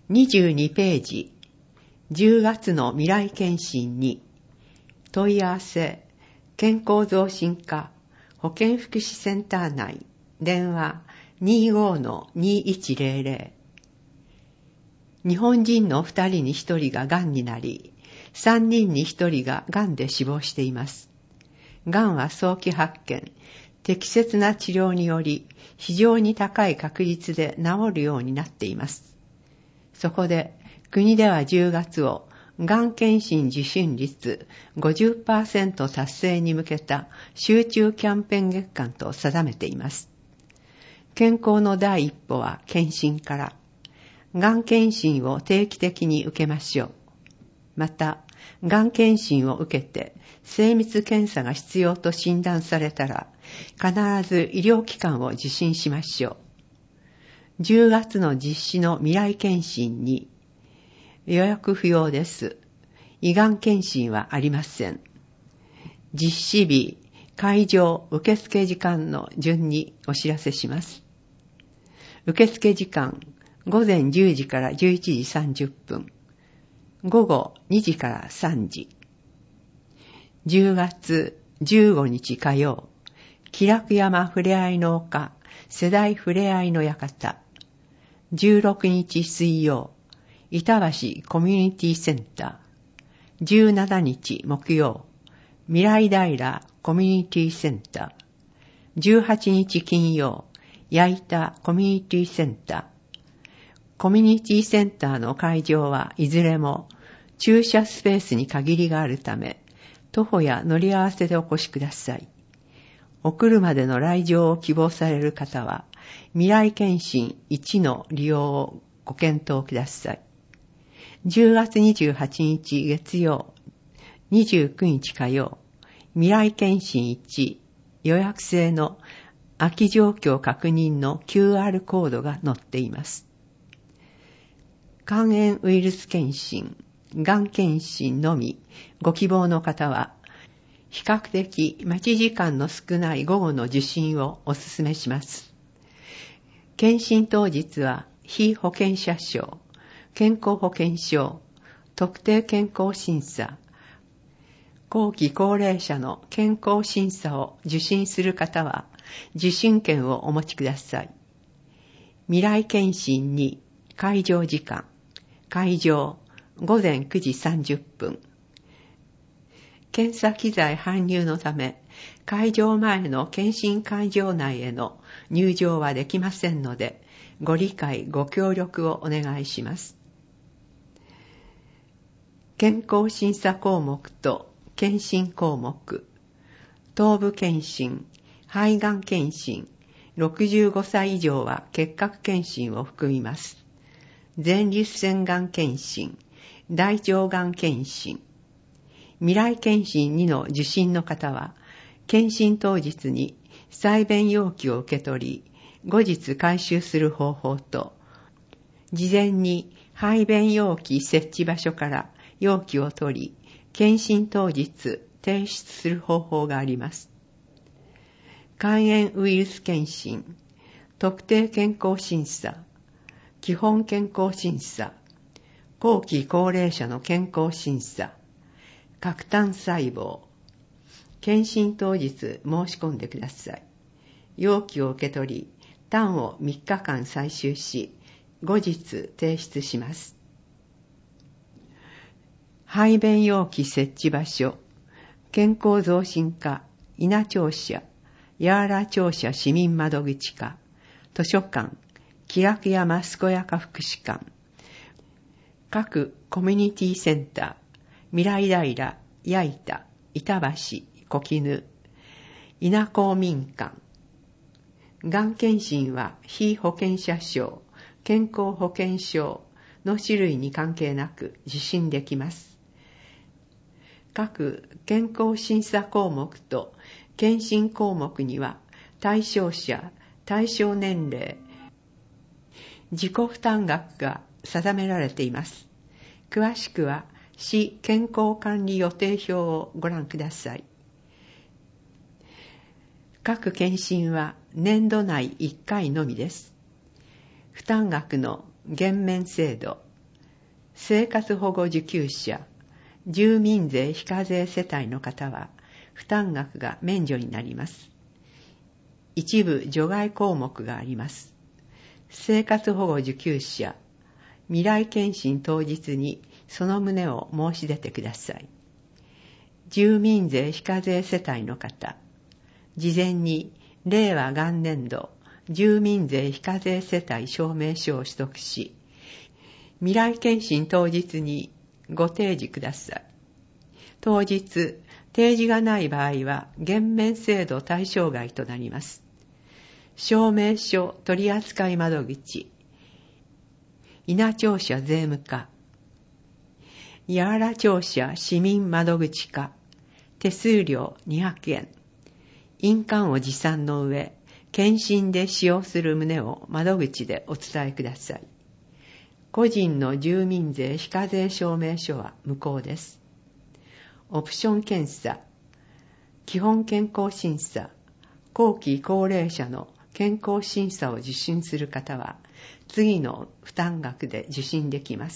22ページ、10月の未来検診に、問い合わせ、健康増進課保健福祉センター内、電話 25-2100。日本人の2人に1人ががんになり、3人に1人ががんで死亡しています。がんは早期発見、適切な治療により非常に高い確率で治るようになっています。そこで国では10月をがん検診受診率 50% 達成に向けた集中キャンペーン月間と定めています。健康の第一歩は検診から。がん検診を定期的に受けましょう。また、がん検診を受けて精密検査が必要と診断されたら、必ず医療機関を受診しましょう。10月の実施の未来検診に、予約不要です。胃がん検診はありません。実施日、会場、受付時間の順にお知らせします。受付時間、午前10時から11時30分。午後2時から3時。10月15日火曜、喜楽山ふれあいの丘世代ふれあいの館。16日水曜、板橋コミュニティセンター。17日木曜、未来平コミュニティセンター。18日金曜、矢板コミュニティセンター。コミュニティセンターの会場はいずれも駐車スペースに限りがあるため、徒歩や乗り合わせでお越しください。お車での来場を希望される方は、未来検診1の利用をご検討ください。10月28日月曜、29日火曜、未来検診1予約制の空き状況確認の QR コードが載っています。肝炎ウイルス検診、がん検診のみご希望の方は、比較的待ち時間の少ない午後の受診をお勧めします。検診当日は被保険者証、健康保険証、特定健康審査、後期高齢者の健康審査を受診する方は受診券をお持ちください。未来検診に会場時間、会場午前9時30分。検査機材搬入のため、会場前の検診会場内への入場はできませんので、ご理解ご協力をお願いします。健康審査項目と検診項目、頭部検診、肺がん検診、65歳以上は結核検診を含みます。前立腺がん検診、大腸がん検診。未来検診2の受診の方は、検診当日に採便容器を受け取り、後日回収する方法と、事前に排便容器設置場所から容器を取り、検診当日提出する方法があります。肝炎ウイルス検診、特定健康審査、基本健康審査、後期高齢者の健康審査、核単細胞。検診当日申し込んでください。容器を受け取り、単を3日間採集し、後日提出します。排便容器設置場所、健康増進課、稲庁舎、八原庁舎市民窓口課、図書館、喜楽山健やか福祉館、各コミュニティセンター、未来平、矢板、板橋、小絹、稲公民館。がん検診は被保険者証、健康保険証の種類に関係なく受診できます。各健康審査項目と検診項目には対象者、対象年齢、自己負担額が定められています。詳しくは市健康管理予定表をご覧ください。各検診は年度内1回のみです。負担額の減免制度、 生活保護受給者、住民税非課税世帯の方は負担額が免除になります。一部除外項目があります。生活保護受給者、未来検診当日にその旨を申し出てください。住民税非課税世帯の方、事前に令和元年度住民税非課税世帯証明書を取得し、未来検診当日にご提示ください。当日、提示がない場合は減免制度対象外となります。証明書取扱窓口、稲庁舎税務課、八原庁舎市民窓口課、手数料200円。印鑑を持参の上、検診で使用する旨を窓口でお伝えください。個人の住民税非課税証明書は無効です。オプション検査、基本健康審査、後期高齢者の健康審査を受診する方は、次の負担額で受診できます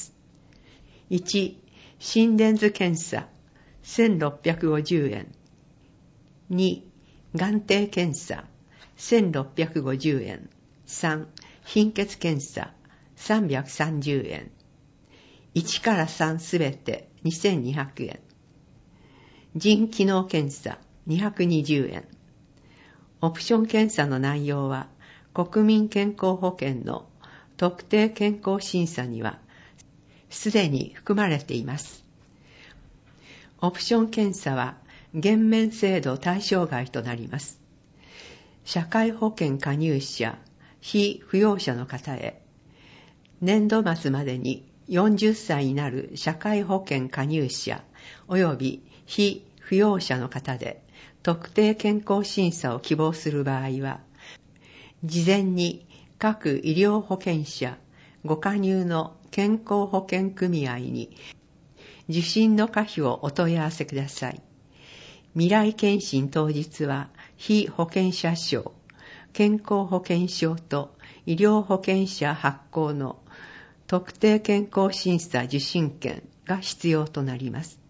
。1、心電図検査、1650円。2、眼底検査、1650円。3、貧血検査、330円。1から3すべて2200円。腎機能検査、220円。オプション検査の内容は、国民健康保険の特定健康審査には、すでに含まれています。オプション検査は、減免制度対象外となります。社会保険加入者、被扶養者の方へ、年度末までに40歳になる社会保険加入者及び被扶養者の方で特定健康審査を希望する場合は、事前に各医療保険者ご加入の健康保険組合に受診の可否をお問い合わせください。未来検診当日は被保険者証、健康保険証と医療保険者発行の特定健康審査受診券が必要となります。